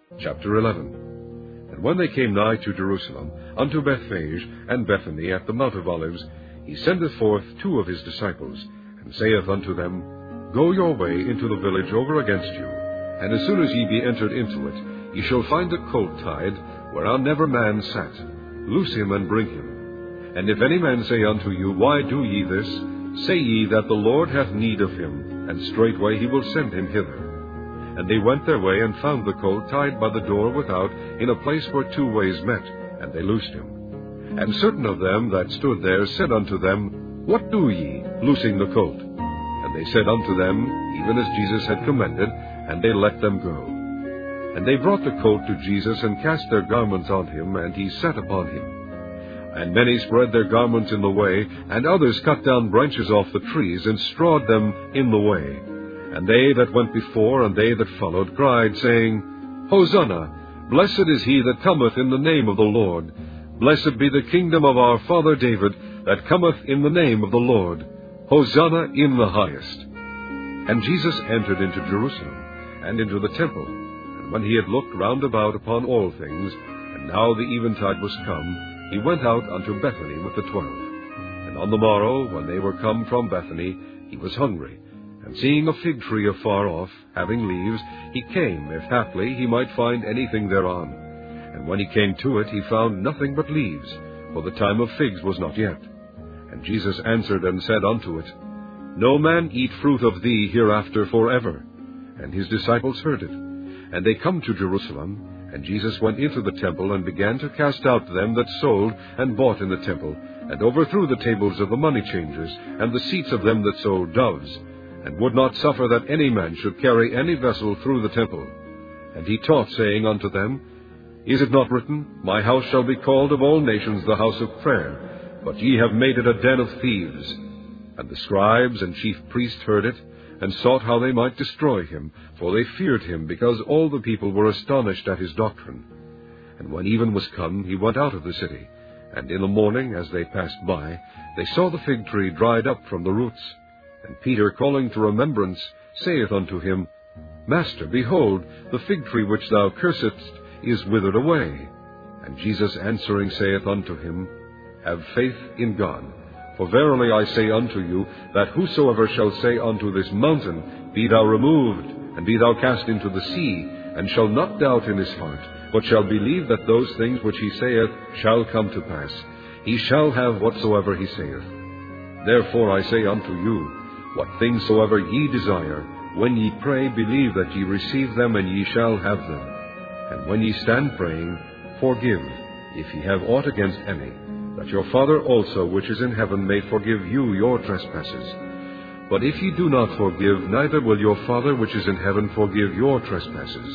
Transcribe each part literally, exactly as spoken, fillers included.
Chapter eleven. And when they came nigh to Jerusalem, unto Bethphage and Bethany at the Mount of Olives, he sendeth forth two of his disciples, and saith unto them, Go your way into the village over against you, and as soon as ye be entered into it, ye shall find a colt tied, whereon never man sat. Loose him and bring him. And if any man say unto you, Why do ye this? Say ye that the Lord hath need of him, and straightway he will send him hither. And they went their way, and found the colt tied by the door without, in a place where two ways met, and they loosed him. And certain of them that stood there said unto them, What do ye, loosing the colt? And they said unto them, Even as Jesus had commanded, and they let them go. And they brought the colt to Jesus, and cast their garments on him, and he sat upon him. And many spread their garments in the way, and others cut down branches off the trees, and strawed them in the way. And they that went before, and they that followed, cried, saying, Hosanna! Blessed is he that cometh in the name of the Lord. Blessed be the kingdom of our father David, that cometh in the name of the Lord. Hosanna in the highest. And Jesus entered into Jerusalem, and into the temple. And when he had looked round about upon all things, and now the eventide was come, he went out unto Bethany with the twelve. And on the morrow, when they were come from Bethany, he was hungry. And seeing a fig tree afar off, having leaves, he came, if haply he might find anything thereon. And when he came to it, he found nothing but leaves, for the time of figs was not yet. And Jesus answered and said unto it, No man eat fruit of thee hereafter forever. And his disciples heard it. And they come to Jerusalem, and Jesus went into the temple, and began to cast out them that sold and bought in the temple, and overthrew the tables of the money changers, and the seats of them that sold doves, and would not suffer that any man should carry any vessel through the temple. And he taught, saying unto them, Is it not written, My house shall be called of all nations the house of prayer, but ye have made it a den of thieves? And the scribes and chief priests heard it, and sought how they might destroy him, for they feared him, because all the people were astonished at his doctrine. And when even was come, he went out of the city. And in the morning, as they passed by, they saw the fig tree dried up from the roots. And Peter, calling to remembrance, saith unto him, Master, behold, the fig tree which thou cursedst is withered away. And Jesus answering saith unto him, Have faith in God. For verily I say unto you, that whosoever shall say unto this mountain, Be thou removed, and be thou cast into the sea, and shall not doubt in his heart, but shall believe that those things which he saith shall come to pass, he shall have whatsoever he saith. Therefore I say unto you, What things soever ye desire, when ye pray, believe that ye receive them, and ye shall have them. And when ye stand praying, forgive, if ye have aught against any, that your Father also which is in heaven may forgive you your trespasses. But if ye do not forgive, neither will your Father which is in heaven forgive your trespasses.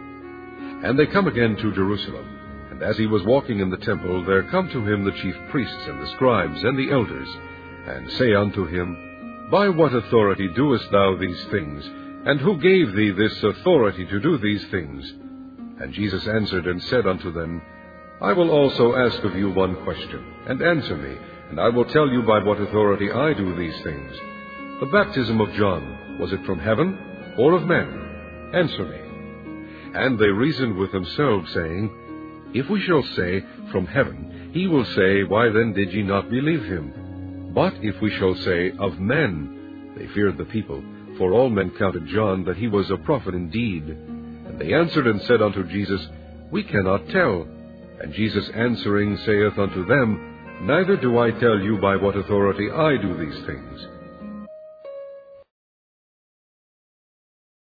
And they come again to Jerusalem. And as he was walking in the temple, there come to him the chief priests and the scribes and the elders, and say unto him, By what authority doest thou these things? And who gave thee this authority to do these things? And Jesus answered and said unto them, I will also ask of you one question, and answer me, and I will tell you by what authority I do these things. The baptism of John, was it from heaven, or of men? Answer me. And they reasoned with themselves, saying, If we shall say, From heaven, he will say, Why then did ye not believe him? But if we shall say, Of men, they feared the people, for all men counted John that he was a prophet indeed. And they answered and said unto Jesus, We cannot tell. And Jesus answering saith unto them, Neither do I tell you by what authority I do these things.